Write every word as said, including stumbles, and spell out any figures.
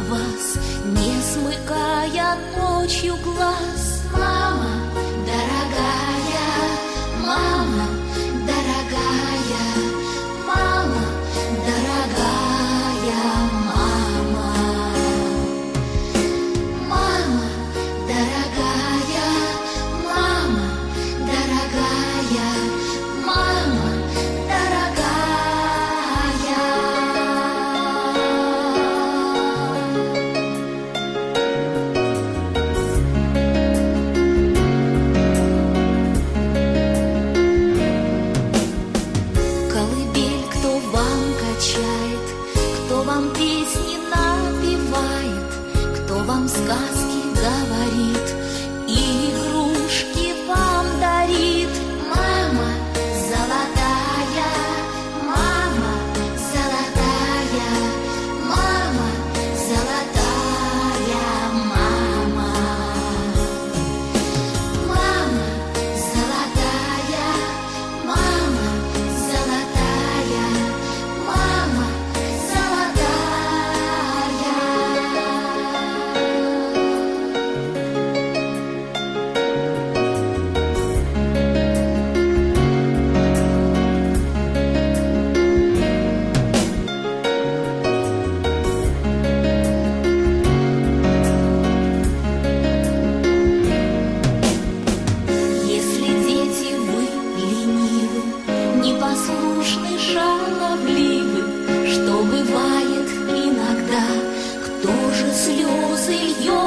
вас, не смыкая ночью глаз. Мама дорогая, мама дорогая, мама дорогая, мама. Мама дорогая, мама дорогая, мама дорогая. Колыбель кто вам качает, кто вам песни напевает, кто вам сказки говорит и игрушки вам дарит. Мама золотая, мама золотая, мама золотая, мама. Мама золотая, мама золотая, мама золотая. Если дети вы ленивы, непослушны, шаловливы, что бывает иногда, кто же слезы льет?